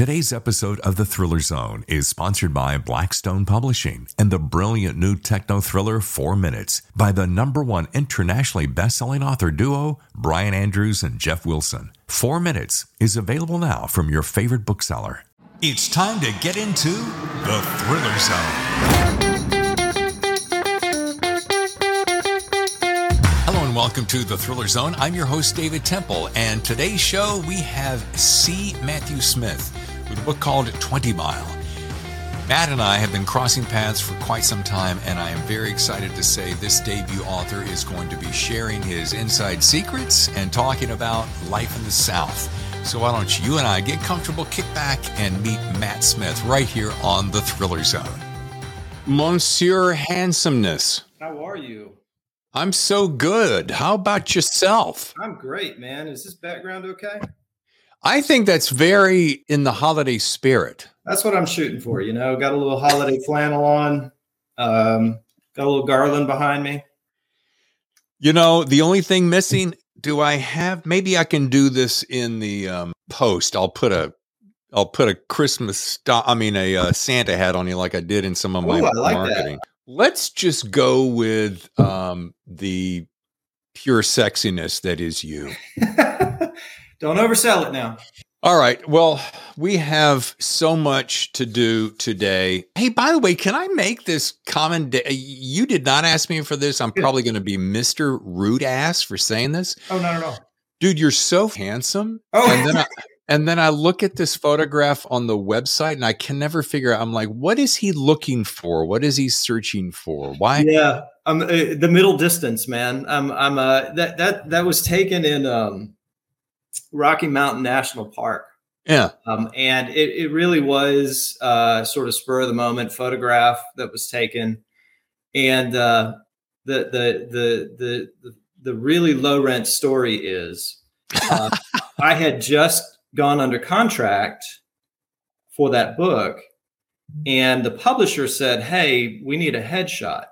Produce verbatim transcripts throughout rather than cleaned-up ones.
Today's episode of The Thriller Zone is sponsored by Blackstone Publishing and the brilliant new techno thriller Four Minutes by the number one internationally best-selling author duo, Brian Andrews and Jeff Wilson. Four Minutes is available now from your favorite bookseller. It's time to get into The Thriller Zone. Hello and welcome to The Thriller Zone. I'm your host, David Temple, and today's show we have C. Matthew Smith with a book called twenty mile. Matt and I have been crossing paths for quite some time, and I am very excited to say this debut author is going to be sharing his inside secrets and talking about life in the South. So why don't you and I get comfortable, kick back, and meet Matt Smith right here on The Thriller Zone. Monsieur Handsomeness. How are you? I'm so good. How about yourself? I'm great, man. Is this background okay? I think that's very in the holiday spirit. That's what I'm shooting for, you know. Got a little holiday flannel on. Um, got a little garland behind me. You know, the only thing missing, do I have, maybe I can do this in the um, post. I'll put a I'll put a Christmas, st- I mean a uh, Santa hat on you like I did in some of my Ooh, I like marketing. That. Let's just go with um, the pure sexiness that is you. Don't oversell it now. All right. Well, we have so much to do today. Hey, by the way, can I make this comment? You did not ask me for this. I'm probably going to be Mister Rude Ass for saying this. Oh, not at all. Dude, you're so handsome. Oh, and then I, and then I look at this photograph on the website and I can never figure out. I'm like, what is he looking for? What is he searching for? Why? Yeah, um, uh, the middle distance, man. I'm, I'm, uh, that, that, that was taken in, um, Rocky Mountain National Park. Yeah. Um, and it, it really was uh, sort of spur of the moment photograph that was taken. And uh, the, the, the, the, the, the really low rent story is uh, I had just gone under contract for that book. And the publisher said, "Hey, we need a headshot."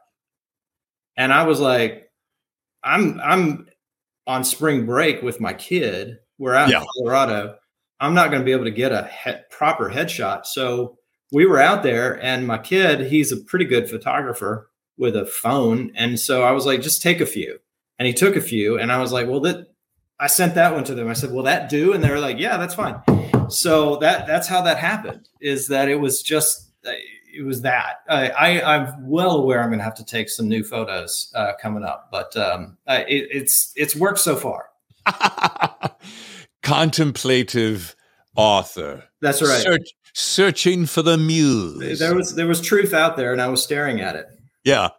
And I was like, I'm, I'm on spring break with my kid. We're out yeah. in Colorado. I'm not going to be able to get a he- proper headshot. So we were out there, and my kid, he's a pretty good photographer with a phone. And so I was like, just take a few. And he took a few. And I was like, well, that I sent that one to them. I said, will that do? And they were like, yeah, that's fine. So that that's how that happened, is that it was just, it was that. I, I, I'm well aware I'm going to have to take some new photos uh, coming up, but um, uh, it, it's it's worked so far. Contemplative author. That's right. Search, searching for the muse. There was there was truth out there, and I was staring at it. Yeah.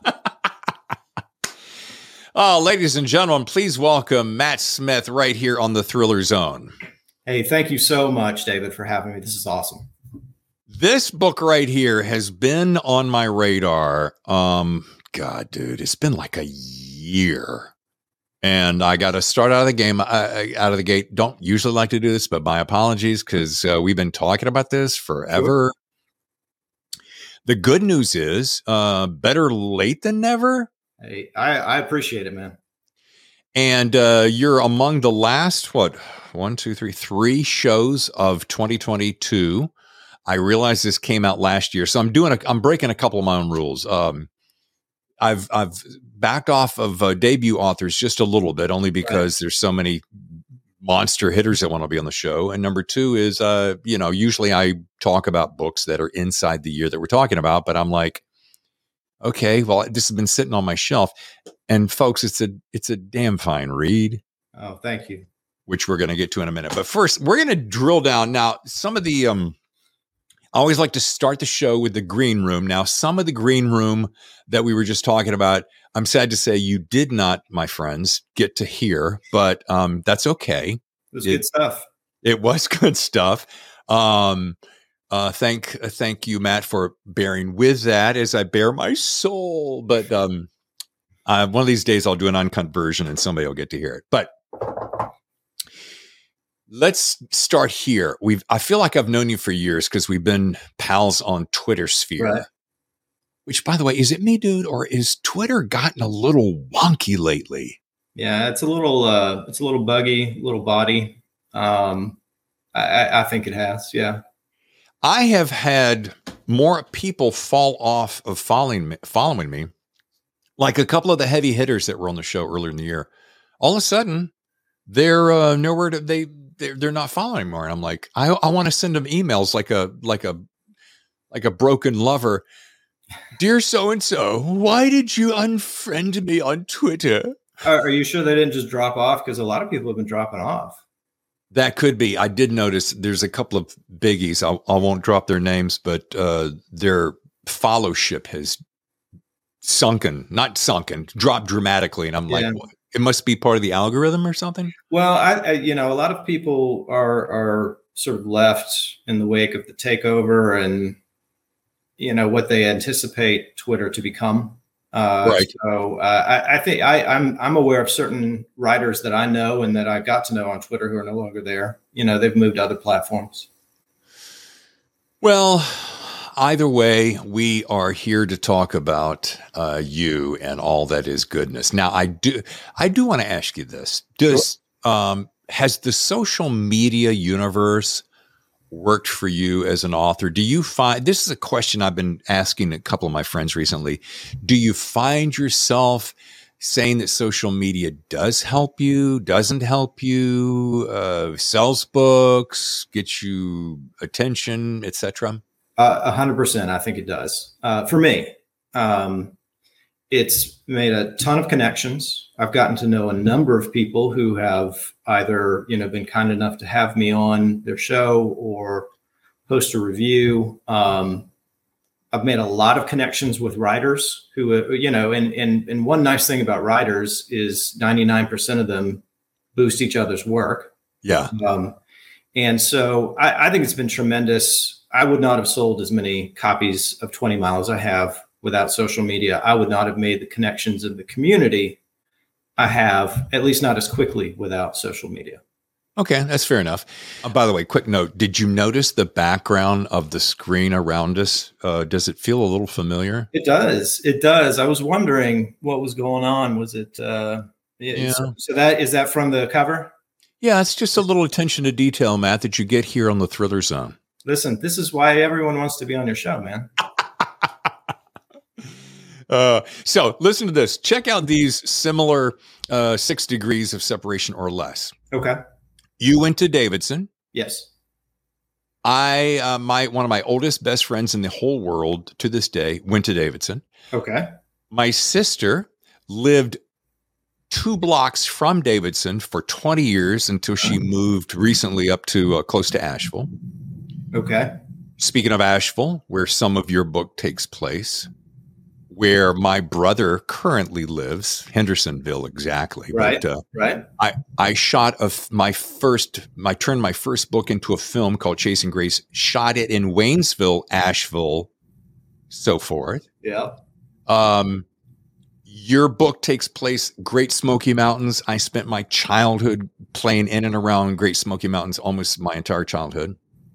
Oh, ladies and gentlemen, please welcome Matt Smith right here on the Thriller Zone. Hey, thank you so much, David, for having me. This is awesome. This book right here has been on my radar. Um, God, dude, it's been like a year. And I got to start out of the game, uh, out of the gate. Don't usually like to do this, but my apologies, because uh, we've been talking about this forever. Sure. The good news is uh, better late than never. Hey, I, I appreciate it, man. And uh, you're among the last, what, one, two, three, three shows of twenty twenty-two. I realize this came out last year, so I'm doing a, I'm breaking a couple of my own rules. Um, I've I've backed off of uh, debut authors just a little bit, only because right. there's so many monster hitters that want to be on the show. And number two is, uh, you know, usually I talk about books that are inside the year that we're talking about, but I'm like, okay, well, this has been sitting on my shelf, and folks, it's a it's a damn fine read. Oh, thank you. Which we're going to get to in a minute, but first we're going to drill down now. Some of the um. I always like to start the show with the green room. Now, some of the green room that we were just talking about, I'm sad to say you did not, my friends, get to hear, but um, that's okay. It was it, good stuff. It was good stuff. Um, uh, thank, thank you, Matt, for bearing with that as I bear my soul. But um, uh, one of these days I'll do an uncut version and somebody will get to hear it. But let's start here. We've, I feel like I've known you for years because we've been pals on Twitter sphere, right. Which, by the way, is it me, dude, or is Twitter gotten a little wonky lately? Yeah, it's a little, uh, it's a little buggy, a little body. Um, I I, I think it has. Yeah. I have had more people fall off of following me, following me, like a couple of the heavy hitters that were on the show earlier in the year. All of a sudden, they're uh, nowhere to they they're, they're not following anymore. And I'm like, I I want to send them emails like a like a like a broken lover. Dear so and so, why did you unfriend me on Twitter? Are, are you sure they didn't just drop off? Because a lot of people have been dropping off. That could be. I did notice there's a couple of biggies. I, I won't drop their names, but uh, their followship has sunken, not sunken, dropped dramatically. And I'm like, Yeah. what? It must be part of the algorithm or something. Well, I, I, you know, a lot of people are are sort of left in the wake of the takeover and, you know, what they anticipate Twitter to become. Uh, Right. So uh, I, I think I, I'm I'm aware of certain writers that I know and that I got to know on Twitter who are no longer there. You know, they've moved to other platforms. Well, either way, we are here to talk about uh, you and all that is goodness. Now, I do, I do want to ask you this: Does um, has the social media universe worked for you as an author? Do you find, this is a question I've been asking a couple of my friends recently. Do you find yourself saying that social media does help you, doesn't help you, uh, sells books, gets you attention, et cetera? A hundred percent. I think it does. Uh, for me, um, it's made a ton of connections. I've gotten to know a number of people who have either, you know, been kind enough to have me on their show or post a review. Um, I've made a lot of connections with writers who, uh, you know, and, and, and one nice thing about writers is ninety-nine percent of them boost each other's work. Yeah. Um, and so I, I think it's been tremendous. I would not have sold as many copies of twenty mile as I have without social media. I would not have made the connections in the community I have, at least not as quickly, without social media. Okay, that's fair enough. Uh, by the way, quick note, did you notice the background of the screen around us? Uh, does it feel a little familiar? It does. It does. I was wondering what was going on. Was it, uh, Yeah. so, so that, is that from the cover? Yeah, it's just a little attention to detail, Matt, that you get here on the Thriller Zone. Listen, this is why everyone wants to be on your show, man. Uh, so listen to this. Check out these similar uh, six degrees of separation or less. Okay. You went to Davidson. Yes. I, uh, my one of my oldest best friends in the whole world to this day went to Davidson. Okay. My sister lived two blocks from Davidson for twenty years until she moved recently up to uh, close to Asheville. Okay. Speaking of Asheville, where some of your book takes place, where my brother currently lives, Hendersonville, exactly. Right. But, uh, Right. I, I shot a f- my first, I turned my first book into a film called Chasing Grace, shot it in Waynesville, Asheville, so forth. Yeah. Um, your book takes place Great Smoky Mountains. I spent my childhood playing in and around Great Smoky Mountains, almost my entire childhood.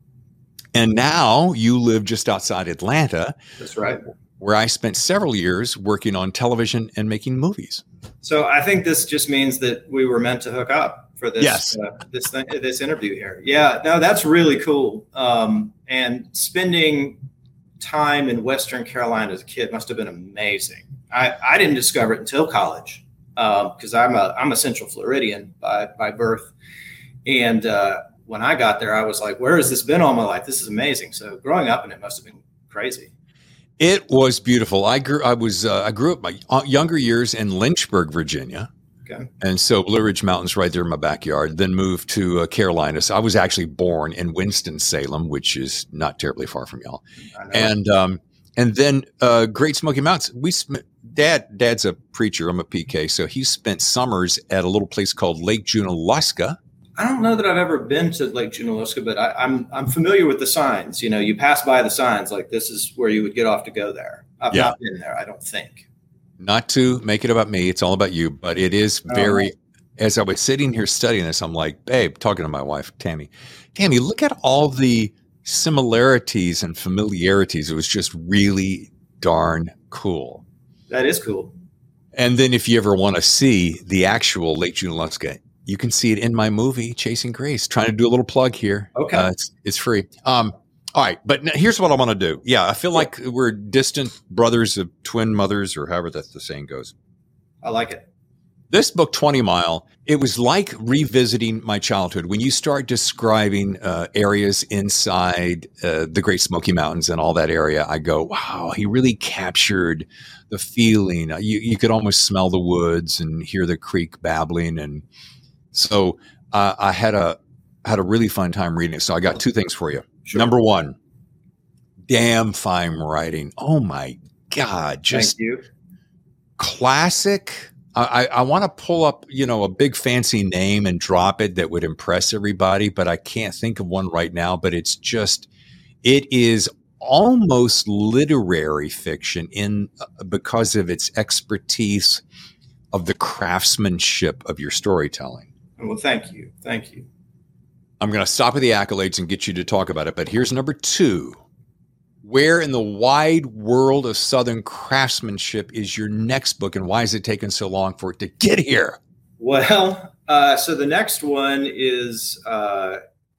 And now you live just outside Atlanta. That's right. Where I spent several years working on television and making movies. So I think this just means that we were meant to hook up for this, Yes. uh, this thing, this interview here. Yeah, no, that's really cool. Um, and spending time in Western Carolina as a kid must have been amazing. I, I didn't discover it until college because um, I'm a I'm a Central Floridian by by birth, and uh, when I got there, I was like, "Where has this been all my life? This is amazing." So growing up in it must have been crazy. It was beautiful. I grew. I was. Uh, I grew up my younger years in Lynchburg, Virginia, Okay. and so Blue Ridge Mountains right there in my backyard. Then moved to uh, Carolina. So I was actually born in Winston-Salem, which is not terribly far from y'all. I know. And um, and then uh, Great Smoky Mountains. We sm- dad dad's a preacher. I'm a P K, so he spent summers at a little place called Lake Junaluska. I don't know that I've ever been to Lake Junaluska, but I, I'm I'm familiar with the signs. You know, you pass by the signs like this is where you would get off to go there. I've Yeah. not been there, I don't think. Not to make it about me, it's all about you, but it is very, as I was sitting here studying this, I'm like, babe, talking to my wife, Tammy, Tammy, look at all the similarities and familiarities. It was just really darn cool. That is cool. And then if you ever want to see the actual Lake Junaluska you can see it in my movie, Chasing Grace. Trying to do a little plug here. Okay. Uh, it's, it's free. Um, all right. But now here's what I want to do. Yeah, I feel like we're distant brothers of twin mothers, or however that the saying goes. I like it. This book, twenty mile, it was like revisiting my childhood. When you start describing uh, areas inside uh, the Great Smoky Mountains and all that area, I go, wow, he really captured the feeling. You, you could almost smell the woods and hear the creek babbling. And so uh, I had a had a really fun time reading it. So I got two things for you. Sure. Number one, damn fine writing. Oh, my God. Just Thank you. Classic. I, I want to pull up, you know, a big fancy name and drop it that would impress everybody, but I can't think of one right now. But it's just, it is almost literary fiction in uh, because of its expertise of the craftsmanship of your storytelling. Well, thank you. Thank you. I'm going to stop with the accolades and get you to talk about it. But here's number two. Where in the wide world of Southern craftsmanship is your next book, and why has it taken so long for it to get here? Well, uh, so the next one is uh,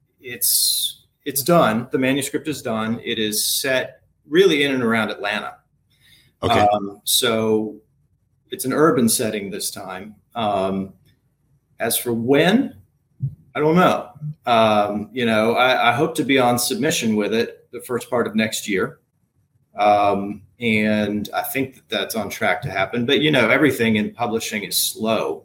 it's it's done. The manuscript is done. It is set really in and around Atlanta. Okay. Um, so it's an urban setting this time. Um, as for when, I don't know. Um, you know, I, I hope to be on submission with it the first part of next year. Um, and I think that that's on track to happen, but you know, everything in publishing is slow.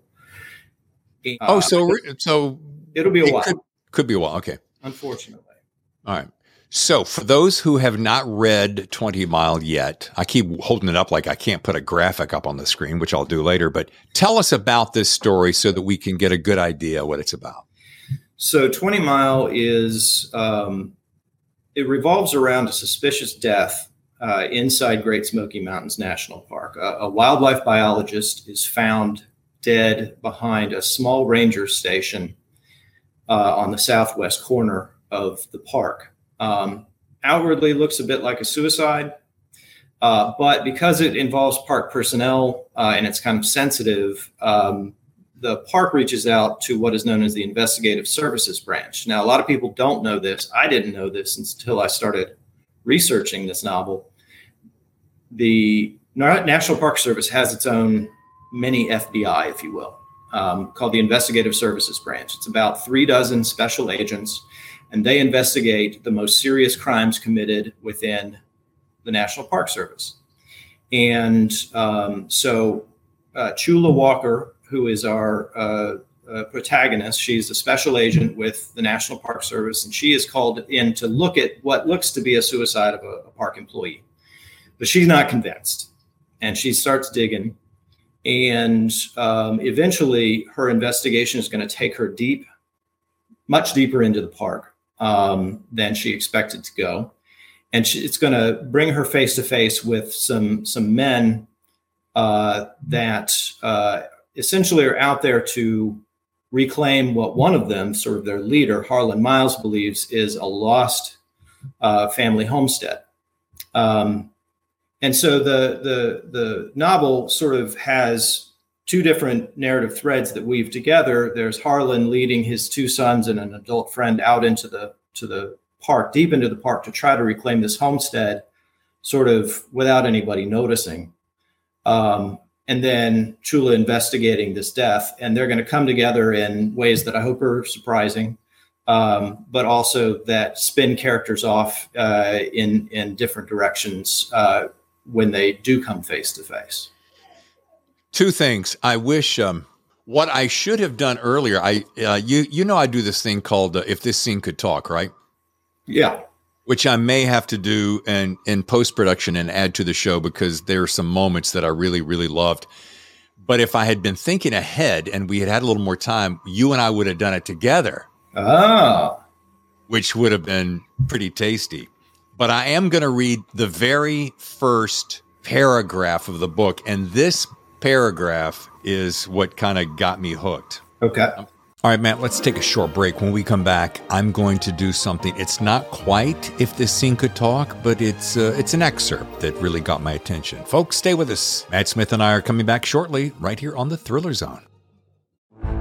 Uh, oh, so, so it'll be a it while. Could, could be a while. Okay. Unfortunately. All right. So for those who have not read twenty mile yet, I keep holding it up like I can't put a graphic up on the screen, which I'll do later, but tell us about this story so that we can get a good idea what it's about. So twenty mile is, um, it revolves around a suspicious death uh, inside Great Smoky Mountains National Park. A, a wildlife biologist is found dead behind a small ranger station uh, on the southwest corner of the park. Um, outwardly looks a bit like a suicide, uh, but because it involves park personnel uh, and it's kind of sensitive, um, the park reaches out to what is known as the Investigative Services Branch. Now, a lot of people don't know this. I didn't know this until I started researching this novel. The National Park Service has its own mini F B I, if you will, um, called the Investigative Services Branch. It's about three dozen special agents, and they investigate the most serious crimes committed within the National Park Service. And um, so uh, Chula Walker, who is our uh, uh, protagonist. She's a special agent with the National Park Service, and she is called in to look at what looks to be a suicide of a, a park employee. But she's not convinced, and she starts digging. And um, eventually, her investigation is going to take her deep, much deeper into the park um, than she expected to go. And she, it's going to bring her face to face with some, some men uh, that uh, essentially are out there to reclaim what one of them, sort of their leader, Harlan Miles, believes is a lost uh, family homestead. Um, and so the, the, the novel sort of has two different narrative threads that weave together. There's Harlan leading his two sons and an adult friend out into the, to the park, deep into the park, to try to reclaim this homestead, sort of without anybody noticing. Um, and then Chula investigating this death, and they're going to come together in ways that I hope are surprising, um, but also that spin characters off uh, in in different directions uh, when they do come face to face. Two things. I wish um, what I should have done earlier. I uh, you you know I do this thing called uh, If This Scene Could Talk, right? Yeah. Which I may have to do in, in post-production and add to the show, because there are some moments that I really, really loved. But if I had been thinking ahead and we had had a little more time, you and I would have done it together. Ah. Which would have been pretty tasty. But I am going to read the very first paragraph of the book. And this paragraph is what kind of got me hooked. Okay. All right, Matt, let's take a short break. When we come back, I'm going to do something. It's not quite If This Scene Could Talk, but it's uh, it's an excerpt that really got my attention. Folks, stay with us. Matt Smith and I are coming back shortly, right here on the Thriller Zone.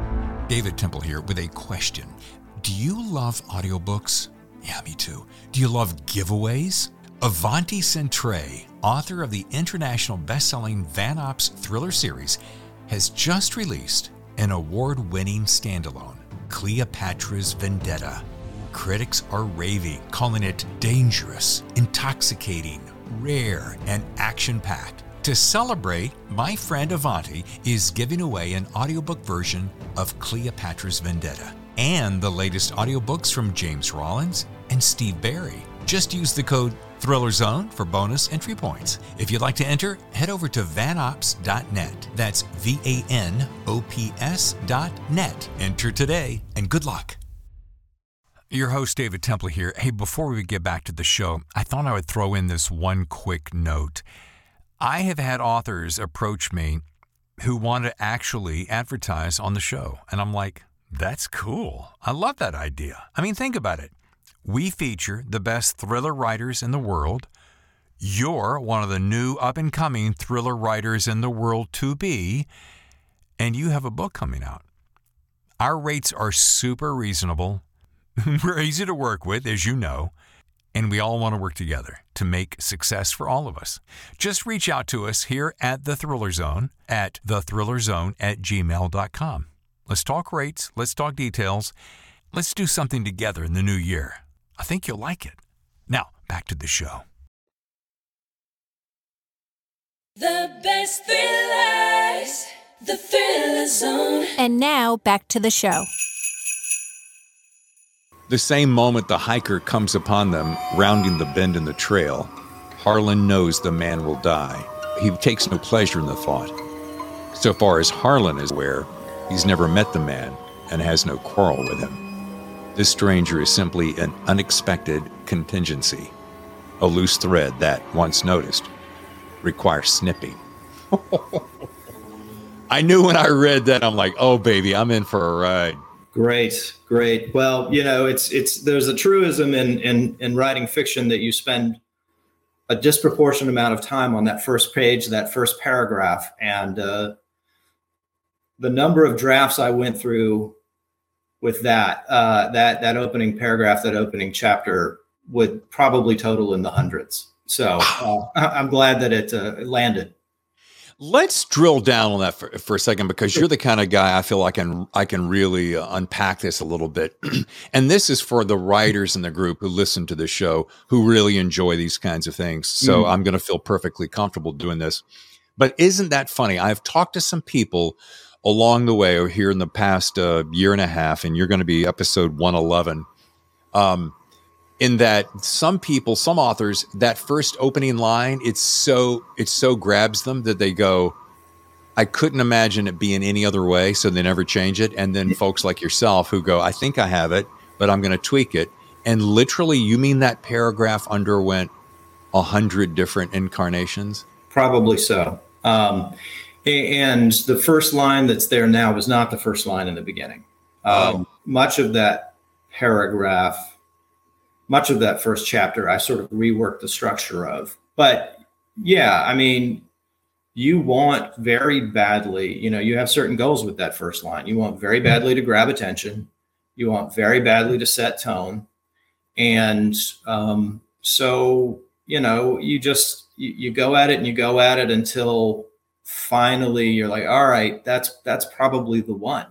David Temple here with a question. Do you love audiobooks? Yeah, me too. Do you love giveaways? Avanti Centre, author of the international best-selling Van Ops thriller series, has just released an award-winning standalone, Cleopatra's Vendetta. Critics are raving, calling it dangerous, intoxicating, rare, and action-packed. To celebrate, my friend Avanti is giving away an audiobook version of Cleopatra's Vendetta and the latest audiobooks from James Rollins and Steve Berry. Just use the code THRILLERZONE for bonus entry points. If you'd like to enter, head over to vanops dot net. That's V A N O P S dot net. Enter today, and good luck. Your host, David Temple here. Hey, before we get back to the show, I thought I would throw in this one quick note. I have had authors approach me who want to actually advertise on the show. And I'm like, that's cool. I love that idea. I mean, think about it. We feature the best thriller writers in the world. You're one of the new up-and-coming thriller writers in the world to be, and you have a book coming out. Our rates are super reasonable. We're easy to work with, as you know. And we all want to work together to make success for all of us. Just reach out to us here at The Thriller Zone at the thriller zone at gmail dot com. Let's talk rates. Let's talk details. Let's do something together in the new year. I think you'll like it. Now, back to the show. The best thrillers, The Thriller Zone. And now, back to the show. The same moment the hiker comes upon them, rounding the bend in the trail, Harlan knows the man will die. He takes no pleasure in the thought. So far as Harlan is aware, he's never met the man and has no quarrel with him. This stranger is simply an unexpected contingency, a loose thread that, once noticed, requires snipping. I knew when I read that, I'm like, oh, baby, I'm in for a ride. Great, great. Well, you know, it's it's there's a truism in in in writing fiction that you spend a disproportionate amount of time on that first page, that first paragraph, and uh, the number of drafts I went through with that uh, that that opening paragraph, that opening chapter, would probably total in the hundreds. So uh, I'm glad that it uh, landed. Let's drill down on that for, for a second, because you're the kind of guy I feel like I can I can really uh, unpack this a little bit. And this is for the writers in the group who listen to the show, who really enjoy these kinds of things. So mm. I'm going to feel perfectly comfortable doing this. But isn't that funny? I've talked to some people along the way, or here in the past uh, year and a half, and you're going to be episode one eleven. Um, in that some people, some authors, that first opening line, it's so it so grabs them that they go, I couldn't imagine it being any other way, so they never change it. And then folks like yourself who go, I think I have it, but I'm going to tweak it. And literally, you mean that paragraph underwent a hundred different incarnations? Probably so. Um, and the first line that's there now was not the first line in the beginning. Um, oh. Much of that paragraph, much of that first chapter, I sort of reworked the structure of. But yeah, I mean, you want very badly, you know, you have certain goals with that first line. You want very badly to grab attention. You want very badly to set tone. And um, so, you know, you just, you, you go at it and you go at it until finally you're like, all right, that's, that's probably the one.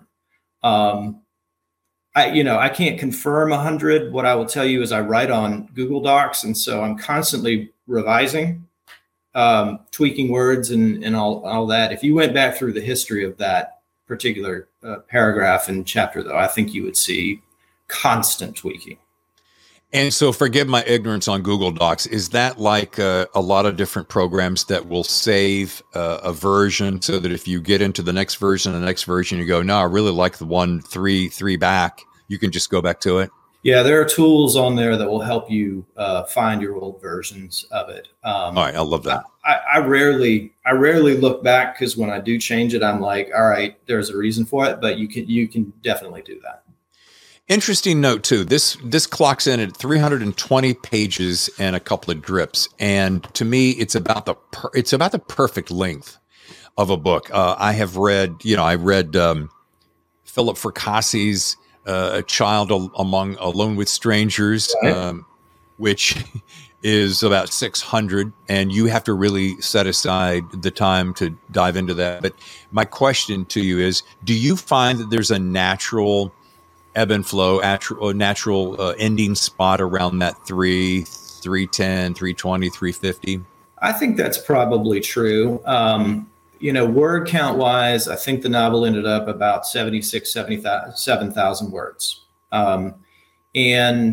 Um, I, you know, I can't confirm a hundred. What I will tell you is I write on Google Docs. And so I'm constantly revising, um, tweaking words and, and all, all that. If you went back through the history of that particular uh, paragraph and chapter, though, I think you would see constant tweaking. And so forgive my ignorance on Google Docs. Is that like uh, a lot of different programs that will save uh, a version so that if you get into the next version, the next version, you go, no, I really like the one, three, three back. You can just go back to it. Yeah, there are tools on there that will help you uh, find your old versions of it. Um, all right, I love that. I, I rarely, I rarely look back, because when I do change it, I'm like, all right, there's a reason for it. But you can, you can definitely do that. Interesting note too. This this clocks in at three hundred twenty pages and a couple of drips, and to me, it's about the per, it's about the perfect length of a book. Uh, I have read, you know, I read um, Philip Fracasse's uh, A Child Al- Among Alone with Strangers, Right. um, which is about six hundred, and you have to really set aside the time to dive into that. But my question to you is, do you find that there's a natural ebb and flow, natural, natural uh, ending spot around that three, three ten, three twenty, three fifty? I think that's probably true. Um, you know, word count wise, I think the novel ended up about seventy-six, seventy-seven thousand words. Um, and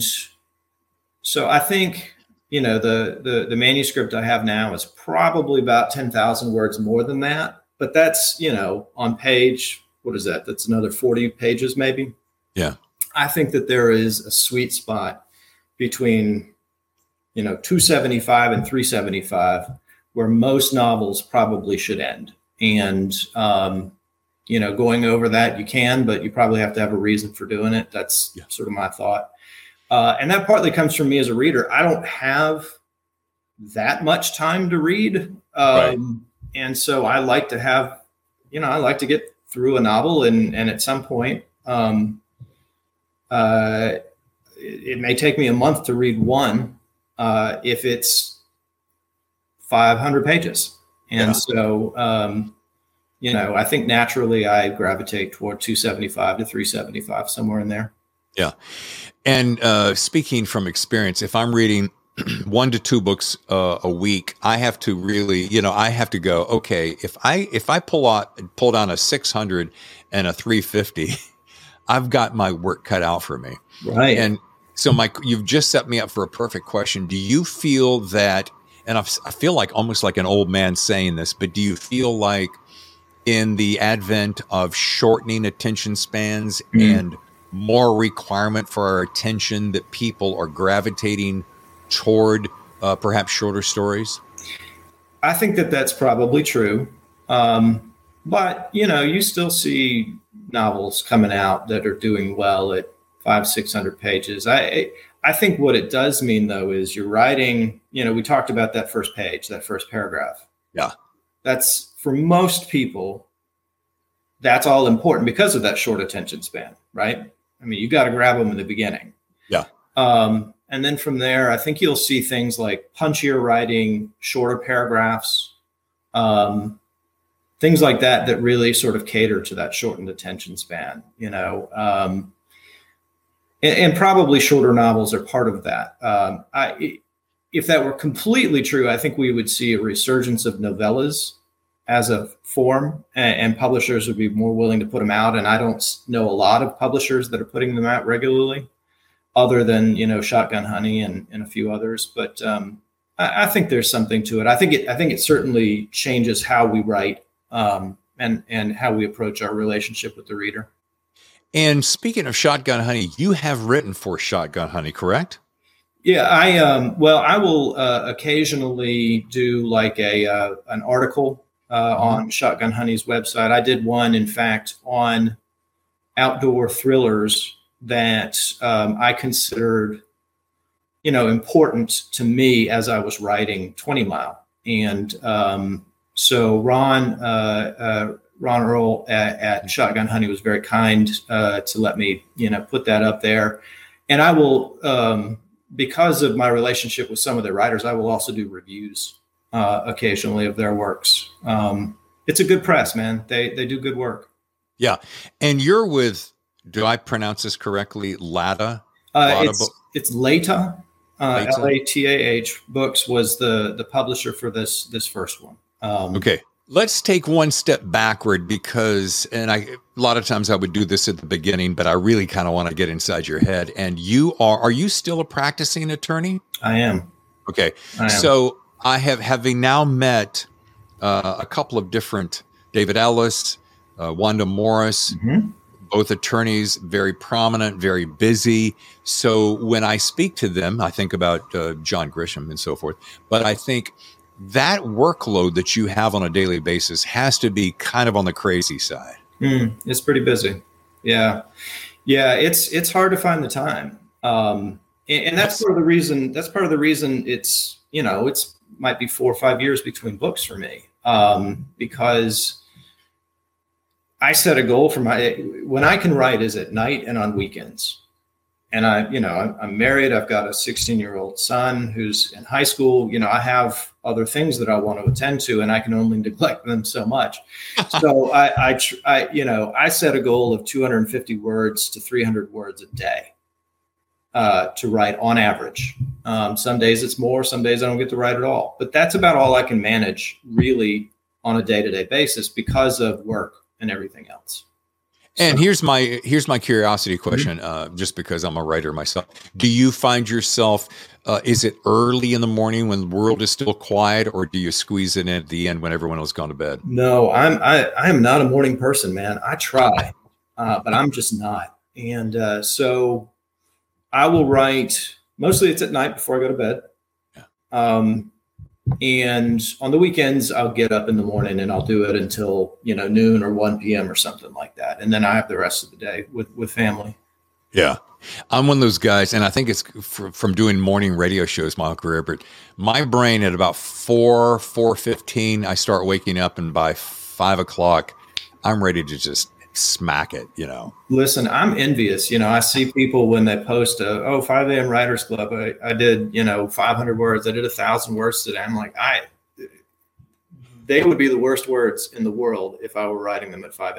so I think, you know, the, the, the manuscript I have now is probably about ten thousand words more than that, but that's, you know, on page, what is that? That's another forty pages, maybe. Yeah. I think that there is a sweet spot between, you know, two seventy-five and three seventy-five, where most novels probably should end. And, um, you know, going over that you can, but you probably have to have a reason for doing it. That's yeah. sort of my thought. Uh, and that partly comes from me as a reader. I don't have that much time to read. Um, right. And so I like to have, you know, I like to get through a novel, and, and at some point, um, uh, it, it may take me a month to read one. Uh, if it's five hundred pages. And yeah. so, um, you know, I think naturally I gravitate toward two seventy-five to three seventy-five, somewhere in there. Yeah. And uh, speaking from experience, if I'm reading one to two books uh, a week, I have to really, you know, I have to go, okay, if I, if I pull out, pull down a six hundred and a three fifty, I've got my work cut out for me. Right. And so, Mike, you've just set me up for a perfect question. Do you feel that, and I've, I feel like almost like an old man saying this, but do you feel like in the advent of shortening attention spans mm. and more requirement for our attention that people are gravitating toward uh, perhaps shorter stories? I think that that's probably true. Um, but, you know, you still see novels coming out that are doing well at five, six hundred pages. I, I think what it does mean, though, is you're writing, you know, we talked about that first page, that first paragraph. Yeah. That's, for most people, that's all important because of that short attention span, right? I mean, you got to grab them in the beginning. Yeah. Um, and then from there, I think you'll see things like punchier writing, shorter paragraphs, um, things like that, that really sort of cater to that shortened attention span, you know, um, and, and probably shorter novels are part of that. Um, I, if that were completely true, I think we would see a resurgence of novellas as a form, and, and publishers would be more willing to put them out. And I don't know a lot of publishers that are putting them out regularly, other than, you know, Shotgun Honey and, and a few others. But um, I, I think there's something to it. I think it, I think it certainly changes how we write um, and, and how we approach our relationship with the reader. And speaking of Shotgun Honey, you have written for Shotgun Honey, correct? Yeah, I, um, well, I will uh, occasionally do like a, uh, an article Uh, on Shotgun Honey's website. I did one, in fact, on outdoor thrillers that um, I considered, you know, important to me as I was writing twenty mile. And um, so Ron, uh, uh, Ron Earl at, at Shotgun Honey was very kind uh, to let me, you know, put that up there. And I will, um, because of my relationship with some of the writers, I will also do reviews Uh, occasionally of their works. Um, it's a good press, man. They they do good work. Yeah. And you're with, do I pronounce this correctly? Lata? Uh, Lata it's, book? it's Lata. Uh, L A T A H Books was the, the publisher for this, this first one. Um, okay. Let's take one step backward because, and I, a lot of times I would do this at the beginning, but I really kind of want to get inside your head. And you are, are you still a practicing attorney? I am. Okay. I am. So I have, having now met uh, a couple of different, David Ellis, uh, Wanda Morris, mm-hmm. both attorneys, very prominent, very busy. So when I speak to them, I think about uh, John Grisham and so forth, but I think that workload that you have on a daily basis has to be kind of on the crazy side. Mm, it's pretty busy. Yeah. Yeah. It's, it's hard to find the time. Um, and, and that's part of the reason, that's part of the reason it's, you know, it's, might be four or five years between books for me, um, because I set a goal for my, when I can write is at night and on weekends. And I, you know, I'm, I'm married. I've got a sixteen year old son who's in high school. You know, I have other things that I want to attend to, and I can only neglect them so much. So I, I, tr- I, you know, I set a goal of two hundred fifty words to three hundred words a day uh, to write on average. Um, some days it's more, some days I don't get to write at all, but that's about all I can manage really on a day-to-day basis because of work and everything else. And here's my here's my curiosity question, uh, just because I'm a writer myself. Do you find yourself, uh, is it early in the morning when the world is still quiet, or do you squeeze it in at the end when everyone else has gone to bed? No, I'm I, I am not a morning person, man. I try, uh, but I'm just not. And uh, so I will write, mostly it's at night before I go to bed. Yeah. Um, And on the weekends, I'll get up in the morning and I'll do it until, you know, noon or one p.m. or something like that. And then I have the rest of the day with, with family. Yeah. I'm one of those guys, and I think it's fr- from doing morning radio shows my whole career, but my brain at about four, four fifteen, I start waking up, and by five o'clock, I'm ready to just smack it, you know. Listen, I'm envious. You know, I see people when they post, a, oh, five a.m. Writers Club. I, I did, you know, five hundred words. I did a thousand words today. I'm like, I, they would be the worst words in the world if I were writing them at five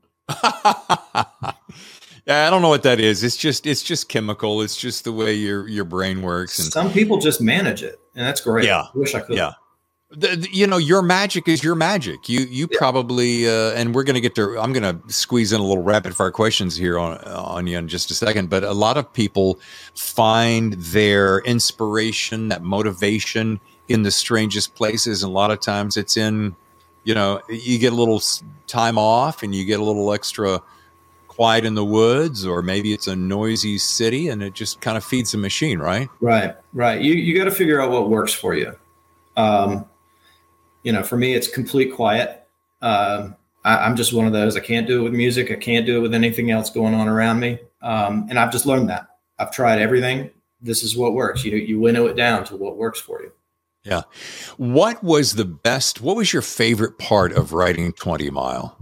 a.m. Yeah, I don't know what that is. It's just, it's just chemical. It's just the way your, your brain works. And some people just manage it, and that's great. Yeah. I wish I could. Yeah. The, the- you know, your magic is your magic. You you Yeah. probably, uh, and we're going to get to, I'm going to squeeze in a little rapid fire questions here on, on you in just a second. But a lot of people find their inspiration, that motivation in the strangest places. And a lot of times it's in, you know, you get a little s- time off and you get a little extra quiet in the woods, or maybe it's a noisy city, and it just kind of feeds the machine, right? Right, right. You you got to figure out what works for you. Um, you know, for me, it's complete quiet. Um, I, I'm just one of those. I can't do it with music. I can't do it with anything else going on around me. Um, and I've just learned that. I've tried everything. This is what works. You you winnow it down to what works for you. Yeah. What was the best, what was your favorite part of writing twenty mile?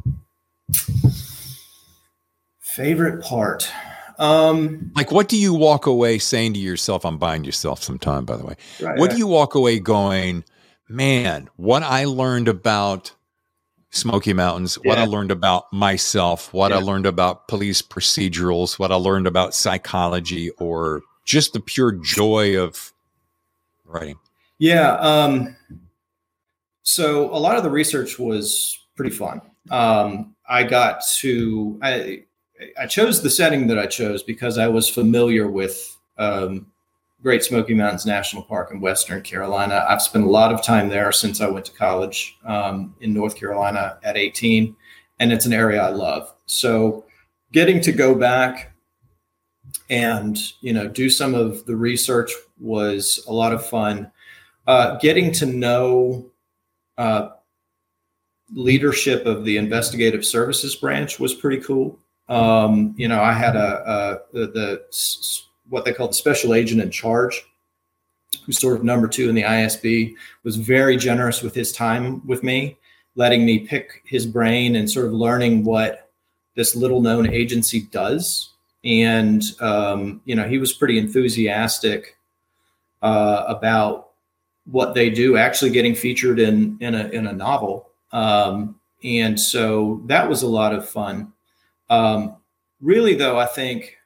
Favorite part. Um, Like, what do you walk away saying to yourself? I'm buying yourself some time, by the way. right, What right. do you walk away going, man, what I learned about Smoky Mountains, what I Yeah. learned about myself, what I Yeah. learned about police procedurals, what I learned about psychology, or just the pure joy of writing? Yeah. Um, so a lot of the research was pretty fun. Um, I got to, I, I chose the setting that I chose because I was familiar with um, Great Smoky Mountains National Park in Western Carolina. I've spent a lot of time there since I went to college um, in North Carolina at eighteen, and it's an area I love. So getting to go back and, you know, do some of the research was a lot of fun. Uh, getting to know uh, leadership of the investigative services branch was pretty cool. Um, you know, I had a, a the, the s- what they call the special agent in charge, who's sort of number two in the I S B, was very generous with his time with me, letting me pick his brain and sort of learning what this little known agency does. And, um, you know, he was pretty enthusiastic uh, about what they do, actually getting featured in, in a, in a novel. Um, and so that was a lot of fun. Um, really though, I think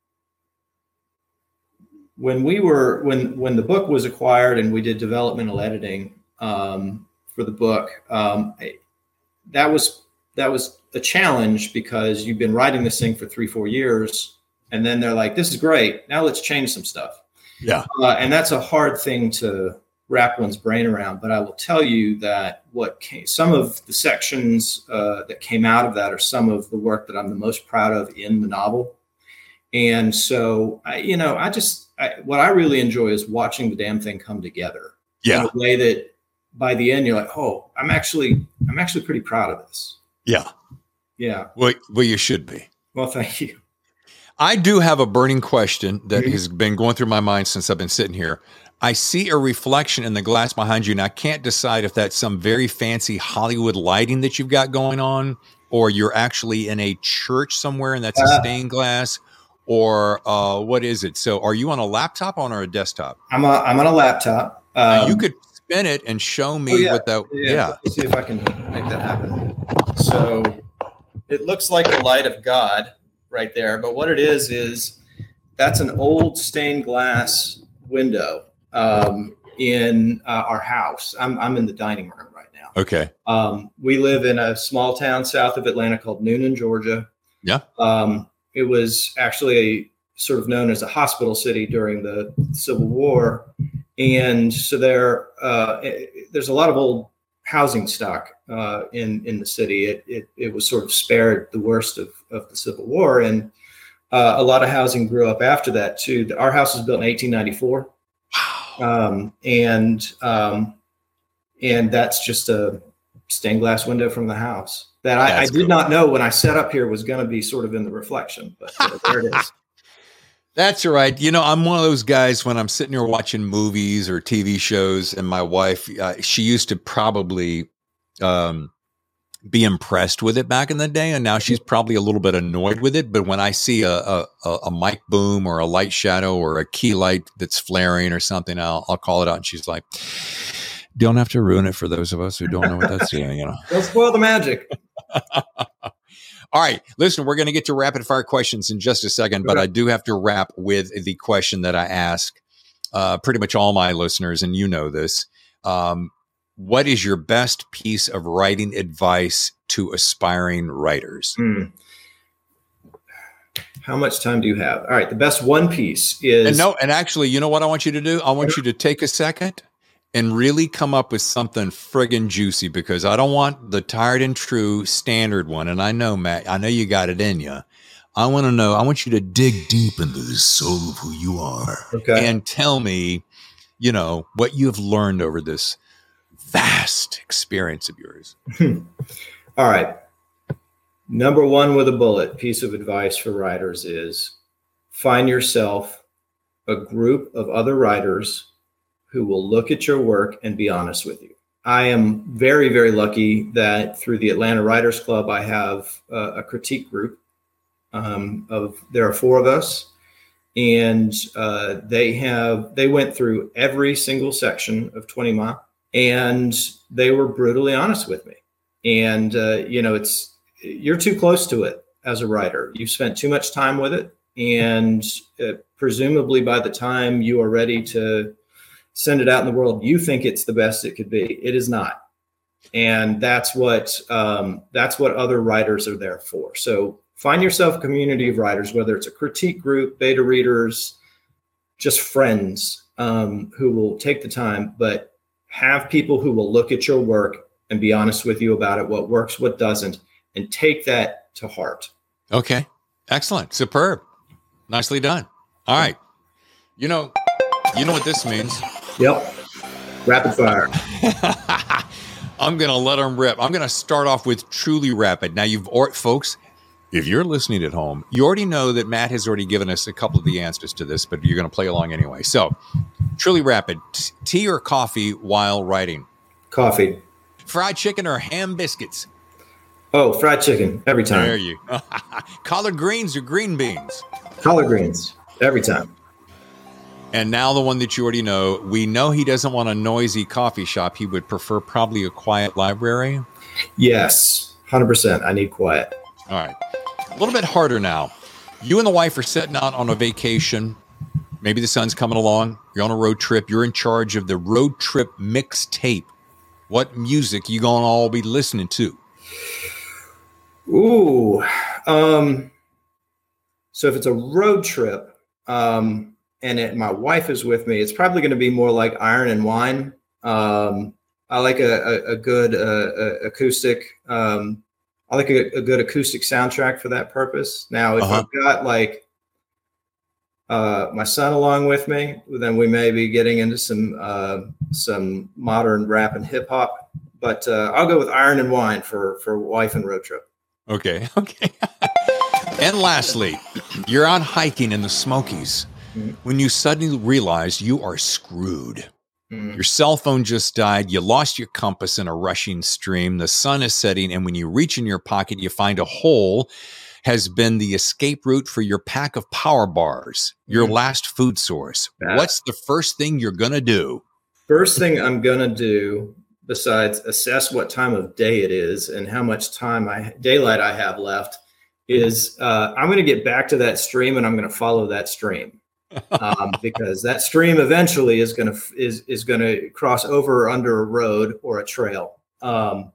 when we were, when, when the book was acquired and we did developmental editing, um, for the book, um, I- that was, that was a challenge because you've been writing this thing for three, four years. And then they're like, this is great. Now let's change some stuff. Yeah. Uh, and that's a hard thing to wrap one's brain around. But I will tell you that what came, some of the sections uh, that came out of that are some of the work that I'm the most proud of in the novel. And so, I, you know, I just, I, what I really enjoy is watching the damn thing come together Yeah. in a way that by the end, you're like, oh, I'm actually, I'm actually pretty proud of this. Yeah. Yeah. Well, well, you should be. Well, thank you. I do have a burning question that Mhm. has been going through my mind since I've been sitting here. I see a reflection in the glass behind you, and I can't decide if that's some very fancy Hollywood lighting that you've got going on, or you're actually in a church somewhere and that's a Uh, stained glass, or uh, what is it? So are you on a laptop on or a desktop? I'm a, I'm on a laptop. Now, Um, you could spin it and show me oh, yeah. what that, yeah. yeah. Let me see if I can make that happen. So it looks like the light of God right there, but what it is is that's an old stained glass window um, in uh, our house. I'm I'm in the dining room right now. Okay. Um, we live in a small town south of Atlanta called Noonan, Georgia. Yeah. Um, it was actually a, sort of known as a hospital city during the Civil War, and so there uh, it, there's a lot of old housing stock uh, in in the city. It, it it was sort of spared the worst of of the Civil War, and uh, a lot of housing grew up after that too. Our house was built in eighteen ninety-four, um, and um, and that's just a stained glass window from the house that I, I did cool. not know when I set up here was going to be sort of in the reflection, but uh, there it is. That's all right. You know, I'm one of those guys when I'm sitting here watching movies or T V shows, and my wife, uh, she used to probably um, be impressed with it back in the day, and now she's probably a little bit annoyed with it. But when I see a a, a mic boom or a light shadow or a key light that's flaring or something, I'll I'll call it out, and she's like, "Don't have to ruin it for those of us who don't know what that's doing." You know, Don't spoil the magic. All right, listen, we're going to get to rapid fire questions in just a second, but I do have to wrap with the question that I ask uh, pretty much all my listeners, and you know this. Um, what is your best piece of writing advice to aspiring writers? Hmm. How much time do you have? All right, the best one piece is And no, and actually, you know what I want you to do? I want you to take a second and really come up with something friggin' juicy, because I don't want the tired and true standard one. And I know, Matt, I know you got it in you. I want to know, I want you to dig deep into the soul of who you are. Okay. And tell me, you know, what you have learned over this vast experience of yours. All right. Number one with a bullet piece of advice for writers is find yourself a group of other writers who will look at your work and be honest with you. I am very, very lucky that through the Atlanta Writers Club, I have uh, a critique group um, of, there are four of us, and uh, they have, they went through every single section of twenty mile, and they were brutally honest with me. And, uh, you know, it's, you're too close to it as a writer. You've spent too much time with it. And uh, presumably by the time you are ready to send it out in the world, you think it's the best it could be. It is not. And that's what um, that's what other writers are there for. So find yourself a community of writers, whether it's a critique group, beta readers, just friends um, who will take the time, but have people who will look at your work and be honest with you about it, what works, what doesn't, and take that to heart. Okay. Excellent. Superb. Nicely done. All right. You know, you know what this means. Yep. Rapid fire. I'm going to let them rip. I'm going to start off with truly rapid. Now, you've, or, folks, if you're listening at home, you already know that Matt has already given us a couple of the answers to this, but you're going to play along anyway. So, truly rapid. T- tea or coffee while writing? Coffee. Fried chicken or ham biscuits? Oh, fried chicken every time. There you. Collard greens or green beans? Collard greens every time. And now the one that you already know. We know he doesn't want a noisy coffee shop. He would prefer probably a quiet library. Yes, one hundred percent. I need quiet. All right. A little bit harder now. You and the wife are setting out on a vacation. Maybe the sun's coming along. You're on a road trip. You're in charge of the road trip mixtape. What music you going to all be listening to? Ooh. Um, so if it's a road trip, um, and it, my wife is with me, it's probably going to be more like Iron and Wine. Um, I like a, a, a good uh, a acoustic. Um, I like a, a good acoustic soundtrack for that purpose. Now, if Uh-huh. I've got like uh, my son along with me, then we may be getting into some uh, some modern rap and hip hop. But uh, I'll go with Iron and Wine for for wife and road trip. Okay. Okay. And lastly, you're out hiking in the Smokies when you suddenly realize you are screwed. Mm. Your cell phone just died. You lost your compass in a rushing stream. The sun is setting. And when you reach in your pocket, you find a hole has been the escape route for your pack of power bars, your Mm. last food source. Yeah. What's the first thing you're going to do? First thing I'm going to do, besides assess what time of day it is and how much time I daylight I have left, is uh, I'm going to get back to that stream and I'm going to follow that stream. um, because that stream eventually is going to is is going to cross over or under a road or a trail. Um,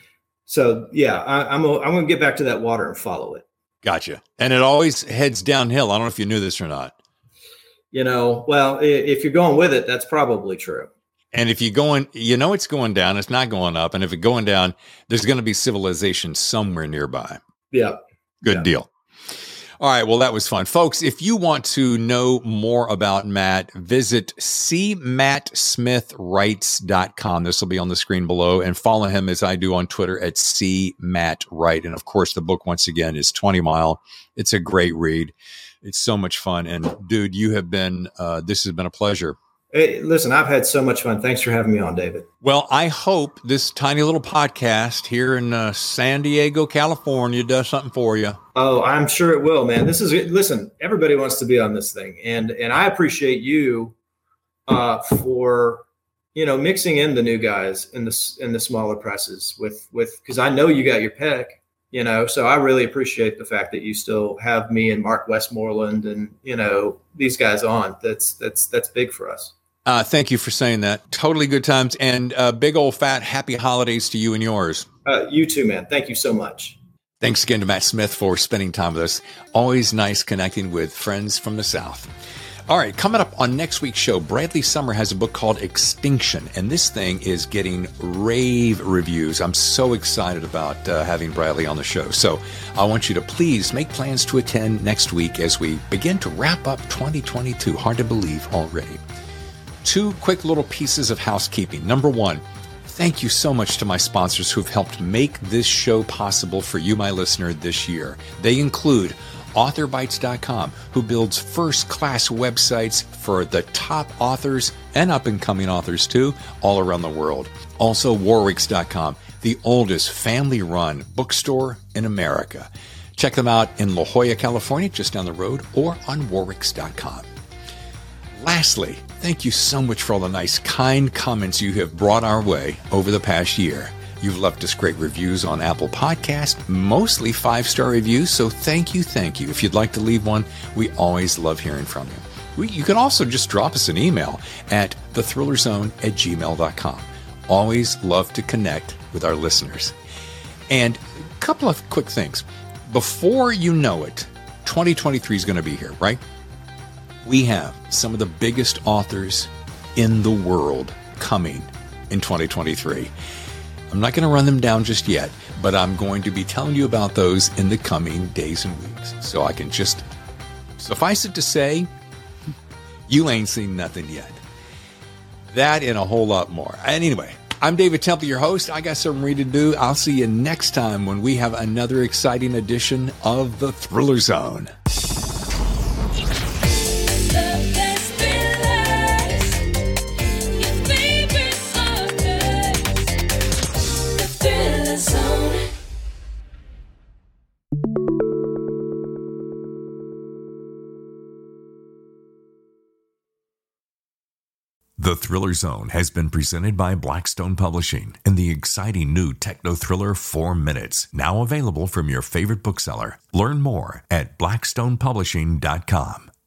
so yeah, I, I'm a, I'm going to get back to that water and follow it. Gotcha. And it always heads downhill. I don't know if you knew this or not. You know, well, if you're going with it, that's probably true. And if you're going, you know, it's going down, it's not going up. And if it's going down, there's going to be civilization somewhere nearby. Yeah. Good Yeah. deal. All right. Well, that was fun. Folks, if you want to know more about Matt, visit c matt smith writes dot com. This will be on the screen below, and follow him as I do on Twitter at c matt wright. And of course, the book, once again, is twenty mile. It's a great read. It's so much fun. And dude, you have been, uh, this has been a pleasure. Hey, listen, I've had so much fun. Thanks for having me on, David. Well, I hope this tiny little podcast here in uh, San Diego, California, does something for you. Oh, I'm sure it will, man. This is listen. Everybody wants to be on this thing, and and I appreciate you uh, for you know mixing in the new guys in the in the smaller presses with with because I know you got your pick, you know. So I really appreciate the fact that you still have me and Mark Westmoreland and you know these guys on. That's that's that's big for us. Uh, thank you for saying that. Totally good times, and uh, big old fat happy holidays to you and yours. Uh, you too, man. Thank you so much. Thanks again to Matt Smith for spending time with us. Always nice connecting with friends from the South. All right, coming up on next week's show, Bradley Summer has a book called Extinction, and this thing is getting rave reviews. I'm so excited about uh, having Bradley on the show. So I want you to please make plans to attend next week as we begin to wrap up twenty twenty-two. Hard to believe already. Two quick little pieces of housekeeping. Number one, thank you so much to my sponsors who've helped make this show possible for you, my listener, this year. They include author bytes dot com, who builds first-class websites for the top authors and up-and-coming authors, too, all around the world. Also, warwicks dot com, the oldest family-run bookstore in America. Check them out in La Jolla, California, just down the road, or on warwicks dot com. Lastly, thank you so much for all the nice, kind comments you have brought our way over the past year. You've left us great reviews on Apple Podcasts, mostly five-star reviews, so thank you, thank you. If you'd like to leave one, we always love hearing from you. We, you can also just drop us an email at the thriller zone at gmail dot com. Always love to connect with our listeners. And a couple of quick things. Before you know it, twenty twenty-three is going to be here, right? We have some of the biggest authors in the world coming in twenty twenty-three. I'm not going to run them down just yet, but I'm going to be telling you about those in the coming days and weeks. So I can just suffice it to say, you ain't seen nothing yet. That and a whole lot more. And anyway, I'm David Temple, your host. I got something ready to do. I'll see you next time when we have another exciting edition of The Thriller Zone. The Thriller Zone has been presented by Blackstone Publishing and the exciting new techno thriller Four Minutes, now available from your favorite bookseller. Learn more at blackstone publishing dot com.